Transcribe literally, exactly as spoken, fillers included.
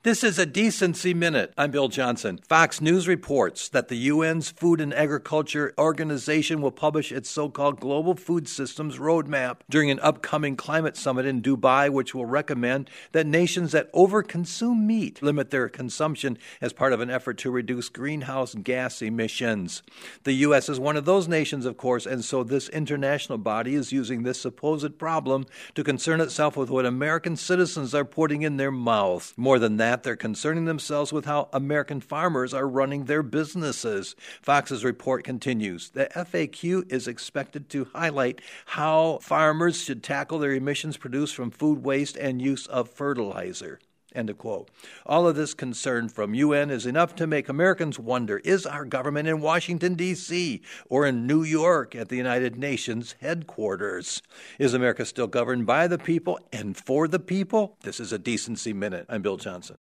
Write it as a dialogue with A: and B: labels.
A: This is a Decency Minute. I'm Bill Johnson. Fox News reports that the U N's Food and Agriculture Organization will publish its so-called Global Food Systems Roadmap during an upcoming climate summit in Dubai, which will recommend that nations that overconsume meat limit their consumption as part of an effort to reduce greenhouse gas emissions. The U S is one of those nations, of course, and so this international body is using this supposed problem to concern itself with what American citizens are putting in their mouths. More than that, they're concerning themselves with how American farmers are running their businesses. Fox's report continues. The F A Q is expected to highlight how farmers should tackle their emissions produced from food waste and use of fertilizer. End of quote. All of this concern from U N is enough to make Americans wonder, is our government in Washington, D C or in New York at the United Nations headquarters? Is America still governed by the people and for the people? This is a Decency Minute. I'm Bill Johnson.